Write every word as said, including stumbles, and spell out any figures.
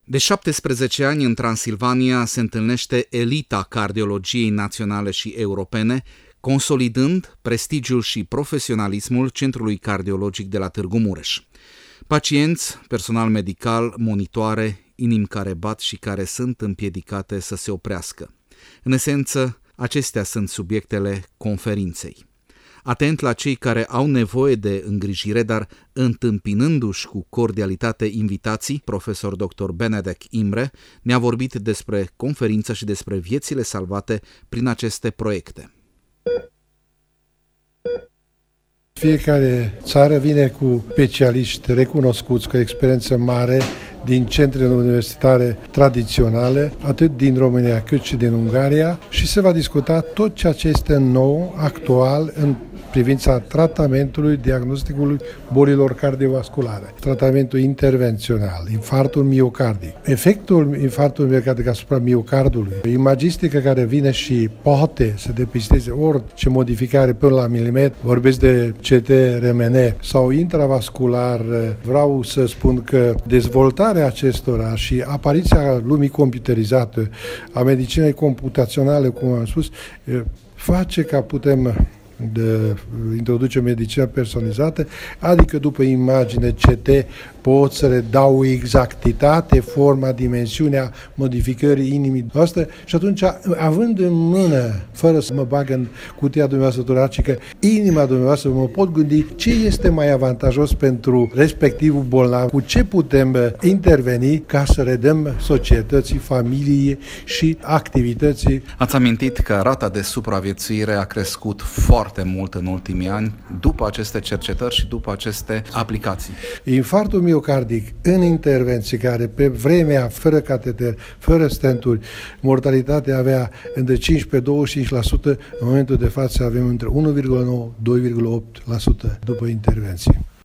De șaptesprezece ani în Transilvania se întâlnește elita cardiologiei naționale și europene, consolidând prestigiul și profesionalismul Centrului Cardiologic de la Târgu Mureș. Pacienți, personal medical, monitoare, inimi care bat și care sunt împiedicate să se oprească. În esență, acestea sunt subiectele conferinței. Atent la cei care au nevoie de îngrijire, dar întâmpinându-și cu cordialitate invitații, profesor doctor Benedek Imre ne-a vorbit despre conferință și despre viețile salvate prin aceste proiecte. Fiecare țară vine cu specialiști recunoscuți, cu experiență mare din centrele universitare tradiționale, atât din România cât și din Ungaria, și se va discuta tot ceea ce este nou, actual, în privința tratamentului, diagnosticului bolilor cardiovasculare, tratamentul intervențional, infartul miocardic, efectul infartului miocardic asupra miocardului, imagistică care vine și poate să depisteze orice modificare până la milimetru, vorbesc de C T R M N sau intravascular. Vreau să spun că dezvoltarea acestora și apariția lumii computerizate, a medicinei computaționale, cum am spus, face ca putem de introduce medicina personalizată, adică după imagine C T pot să le dau exactitate, forma, dimensiunea modificării inimii noastre și atunci, având în mână, fără să mă bag în cutia dumneavoastră toracică, inima dumneavoastră, mă pot gândi ce este mai avantajos pentru respectivul bolnav, cu ce putem interveni ca să redăm societății, familiei și activității. Ați amintit că rata de supraviețuire a crescut foarte mult în ultimii ani după aceste cercetări și după aceste aplicații. Infartul miocardic în intervenții care pe vremea, fără cateter, fără stenturi, mortalitatea avea între cincisprezece douăzeci și cinci la sută, în momentul de față avem între unu virgulă nouă - doi virgulă opt la sută după intervenții.